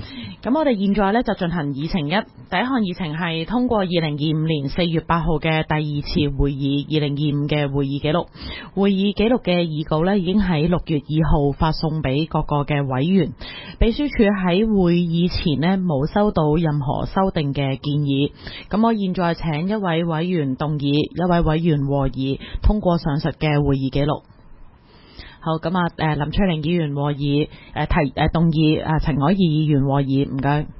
咁我哋現在呢就進行議程一，第一項議程係通過2025年4月8號嘅第二次會議2025嘅會議記錄。會議記錄嘅議稿呢已經喺6月2號發送俾各個嘅委員。秘書處喺會議前呢冇收到任何修訂嘅建議。咁我現在請一位委員動議，一位委員和議通過上述嘅會議記錄。好，咁林翠玲議員和議動議陳凱儀議員和議，唔該。